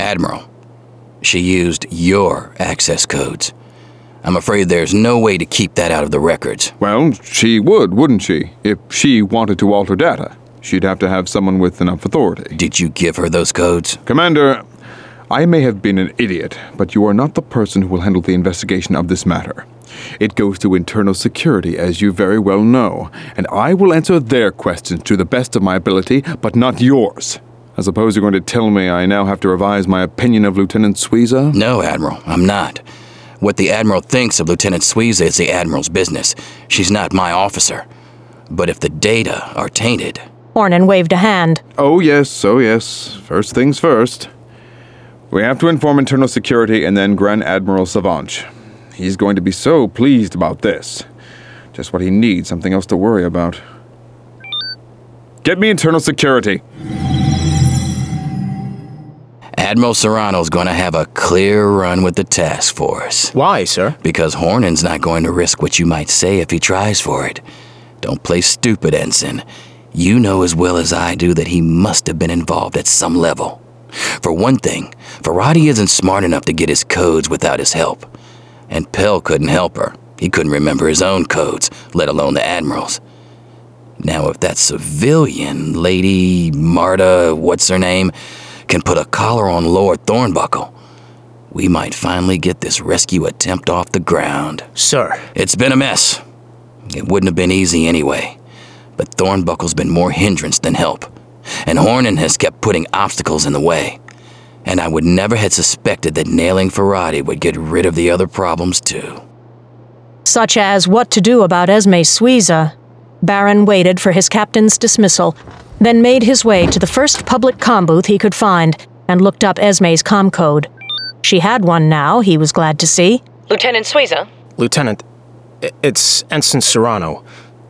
Admiral, she used your access codes. I'm afraid there's no way to keep that out of the records. Well, she would, wouldn't she? If she wanted to alter data, she'd have to have someone with enough authority. Did you give her those codes? Commander, I may have been an idiot, but you are not the person who will handle the investigation of this matter. It goes to internal security, as you very well know, and I will answer their questions to the best of my ability, but not yours. I suppose you're going to tell me I now have to revise my opinion of Lieutenant Suiza? No, Admiral, I'm not. What the Admiral thinks of Lieutenant Suiza is the Admiral's business. She's not my officer. But if the data are tainted... Hornan waved a hand. Oh yes. First things first. We have to inform internal security and then Grand Admiral Savanch. He's going to be so pleased about this. Just what he needs, something else to worry about. Get me internal security. Admiral Serrano's going to have a clear run with the task force. Why, sir? Because Hornan's not going to risk what you might say if he tries for it. Don't play stupid, Ensign. You know as well as I do that he must have been involved at some level. For one thing, Faradi isn't smart enough to get his codes without his help. And Pell couldn't help her. He couldn't remember his own codes, let alone the Admiral's. Now, if that civilian, Lady Marta, what's her name, can put a collar on Lord Thornbuckle, we might finally get this rescue attempt off the ground. Sir. It's been a mess. It wouldn't have been easy anyway. But Thornbuckle's been more hindrance than help. And Hornan has kept putting obstacles in the way. And I would never have suspected that nailing Faradi would get rid of the other problems too. Such as what to do about Esme Suiza. Baron waited for his captain's dismissal, then made his way to the first public comm booth he could find and looked up Esme's comm code. She had one now, he was glad to see. Lieutenant Suiza? Lieutenant, it's Ensign Serrano.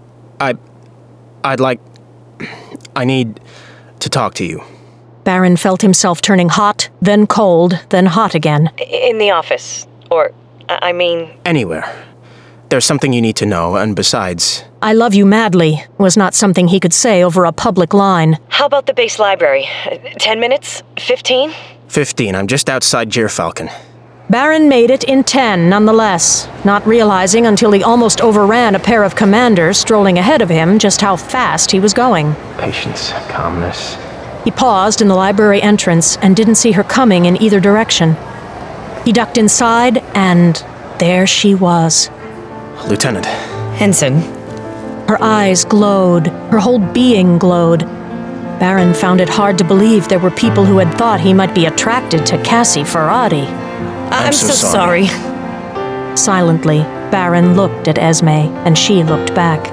I need to talk to you. Baron felt himself turning hot, then cold, then hot again. In the office. Or, I mean... Anywhere. There's something you need to know, and besides... I love you madly was not something he could say over a public line. How about the base library? 10 minutes? 15? 15. I'm just outside Gyrfalcon. Baron made it in 10, nonetheless, not realizing until he almost overran a pair of commanders strolling ahead of him just how fast he was going. Patience, calmness. He paused in the library entrance and didn't see her coming in either direction. He ducked inside, and there she was. Lieutenant. Ensign. Her eyes glowed, her whole being glowed. Baron found it hard to believe there were people who had thought he might be attracted to Cassie Faradi. I'm so sorry. Silently, Baron looked at Esme, and she looked back.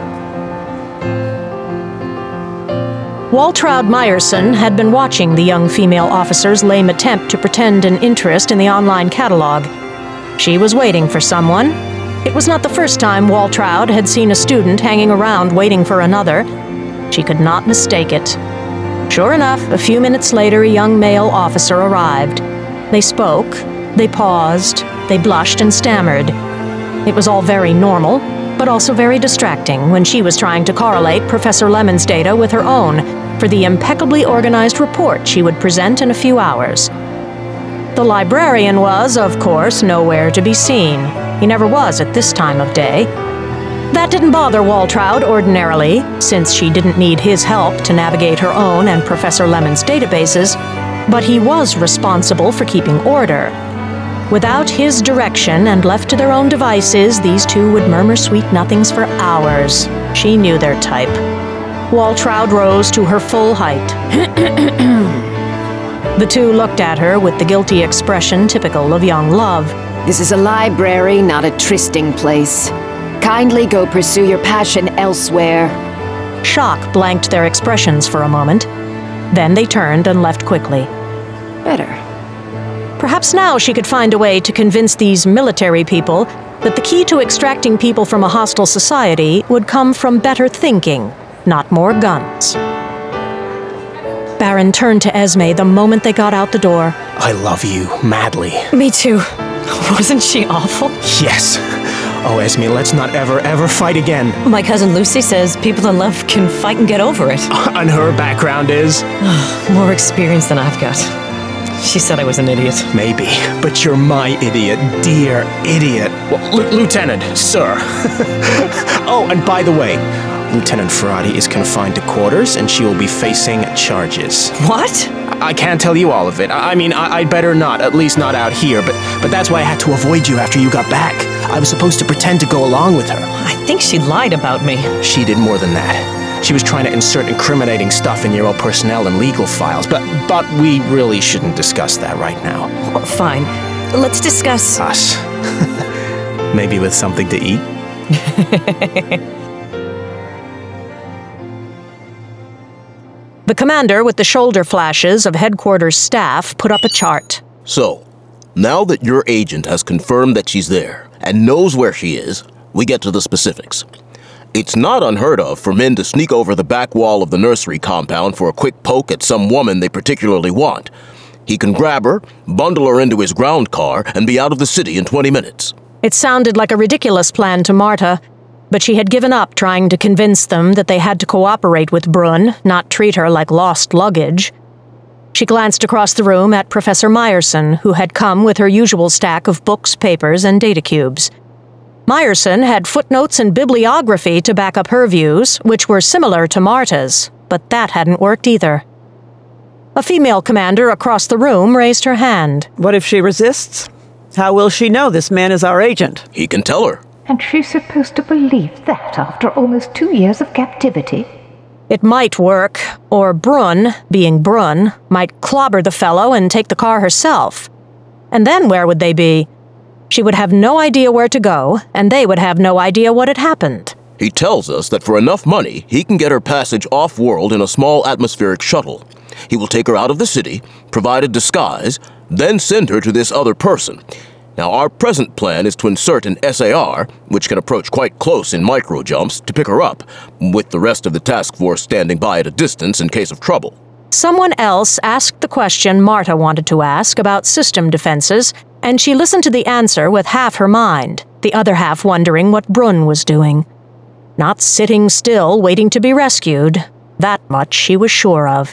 Waltraud Meyerson had been watching the young female officer's lame attempt to pretend an interest in the online catalog. She was waiting for someone. It was not the first time Waltraud had seen a student hanging around waiting for another. She could not mistake it. Sure enough, a few minutes later, a young male officer arrived. They spoke, they paused, they blushed and stammered. It was all very normal, but also very distracting when she was trying to correlate Professor Lemon's data with her own for the impeccably organized report she would present in a few hours. The librarian was, of course, nowhere to be seen. He never was at this time of day. That didn't bother Waltraud ordinarily, since she didn't need his help to navigate her own and Professor Lemon's databases, but he was responsible for keeping order. Without his direction and left to their own devices, these two would murmur sweet nothings for hours. She knew their type. Waltraud rose to her full height. The two looked at her with the guilty expression typical of young love. This is a library, not a trysting place. Kindly go pursue your passion elsewhere. Shock blanked their expressions for a moment. Then they turned and left quickly. Better. Perhaps now she could find a way to convince these military people that the key to extracting people from a hostile society would come from better thinking, not more guns. Baron turned to Esme the moment they got out the door. I love you madly. Me too. Wasn't she awful? Yes. Oh, Esme, let's not ever fight again. My cousin Lucy says people in love can fight and get over it. And her background is? More experience than I've got. She said I was an idiot. Maybe, but you're my idiot, dear idiot. Well, Lieutenant, sir. Oh, and by the way, Lieutenant Ferrati is confined to quarters and she will be facing charges. What? I can't tell you all of it. I mean, I'd better not, at least not out here, but that's why I had to avoid you after you got back. I was supposed to pretend to go along with her. I think she lied about me. She did more than that. She was trying to insert incriminating stuff in your old personnel and legal files, but we really shouldn't discuss that right now. Well, fine. Let's discuss... Us. Maybe with something to eat? The commander with the shoulder flashes of headquarters staff put up a chart. So, now that your agent has confirmed that she's there and knows where she is, we get to the specifics. It's not unheard of for men to sneak over the back wall of the nursery compound for a quick poke at some woman they particularly want. He can grab her, bundle her into his ground car, and be out of the city in 20 minutes. It sounded like a ridiculous plan to Marta, but she had given up trying to convince them that they had to cooperate with Brunn, not treat her like lost luggage. She glanced across the room at Professor Meyerson, who had come with her usual stack of books, papers, and data cubes. Meyerson had footnotes and bibliography to back up her views, which were similar to Marta's, but that hadn't worked either. A female commander across the room raised her hand. What if she resists? How will she know this man is our agent? He can tell her. And she's supposed to believe that after almost 2 years of captivity? It might work, or Brunn, being Brunn, might clobber the fellow and take the car herself. And then where would they be? She would have no idea where to go, and they would have no idea what had happened. He tells us that for enough money, he can get her passage off-world in a small atmospheric shuttle. He will take her out of the city, provide a disguise, then send her to this other person. Now, our present plan is to insert an SAR, which can approach quite close in micro-jumps, to pick her up, with the rest of the task force standing by at a distance in case of trouble. Someone else asked the question Marta wanted to ask about system defenses, and she listened to the answer with half her mind, the other half wondering what Brunn was doing. Not sitting still, waiting to be rescued. That much she was sure of.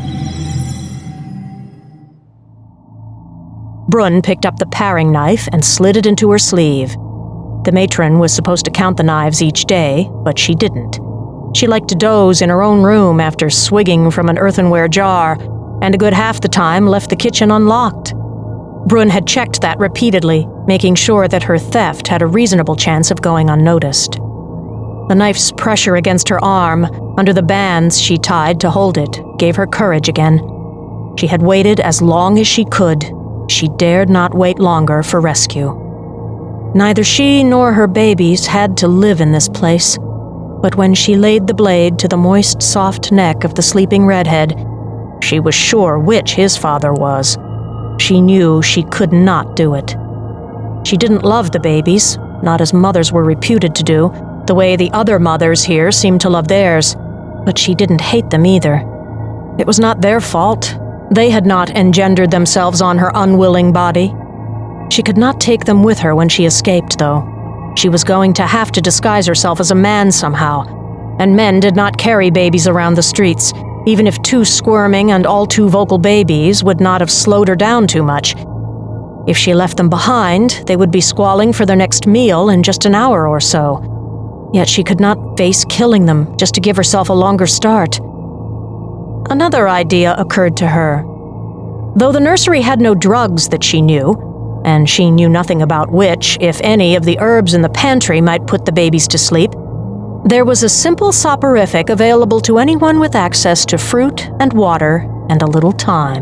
Brunn picked up the paring knife and slid it into her sleeve. The matron was supposed to count the knives each day, but she didn't. She liked to doze in her own room after swigging from an earthenware jar, and a good half the time left the kitchen unlocked. Brunn had checked that repeatedly, making sure that her theft had a reasonable chance of going unnoticed. The knife's pressure against her arm, under the bands she tied to hold it, gave her courage again. She had waited as long as she could. She dared not wait longer for rescue. Neither she nor her babies had to live in this place, but when she laid the blade to the moist, soft neck of the sleeping redhead, she was sure which his father was. She knew she could not do it. She didn't love the babies, not as mothers were reputed to do, the way the other mothers here seemed to love theirs, but she didn't hate them either. It was not their fault. They had not engendered themselves on her unwilling body. She could not take them with her when she escaped, though. She was going to have to disguise herself as a man somehow, and men did not carry babies around the streets, even if 2 squirming and all too vocal babies would not have slowed her down too much. If she left them behind, they would be squalling for their next meal in just an hour or so. Yet she could not face killing them just to give herself a longer start. Another idea occurred to her. Though the nursery had no drugs that she knew, and she knew nothing about which, if any, of the herbs in the pantry might put the babies to sleep, there was a simple soporific available to anyone with access to fruit and water and a little time.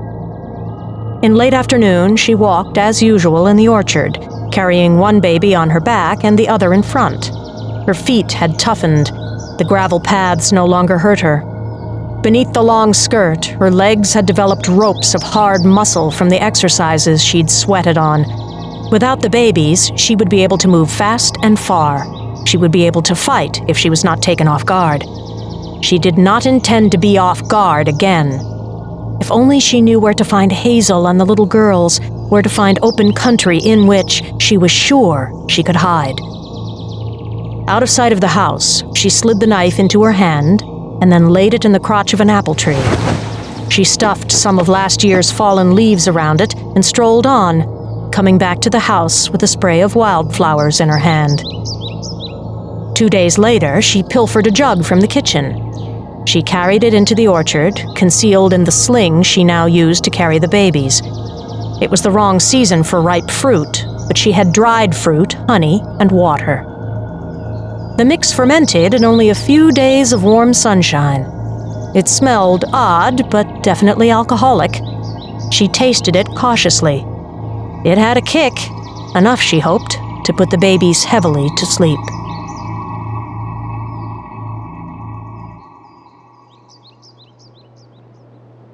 In late afternoon, she walked as usual in the orchard, carrying one baby on her back and the other in front. Her feet had toughened. The gravel paths no longer hurt her. Beneath the long skirt, her legs had developed ropes of hard muscle from the exercises she'd sweated on. Without the babies, she would be able to move fast and far. She would be able to fight if she was not taken off guard. She did not intend to be off guard again. If only she knew where to find Hazel and the little girls, where to find open country in which she was sure she could hide. Out of sight of the house, she slid the knife into her hand and then laid it in the crotch of an apple tree. She stuffed some of last year's fallen leaves around it and strolled on, coming back to the house with a spray of wildflowers in her hand. 2 days later, she pilfered a jug from the kitchen. She carried it into the orchard, concealed in the sling she now used to carry the babies. It was the wrong season for ripe fruit, but she had dried fruit, honey, and water. The mix fermented in only a few days of warm sunshine. It smelled odd, but definitely alcoholic. She tasted it cautiously. It had a kick, enough, she hoped, to put the babies heavily to sleep.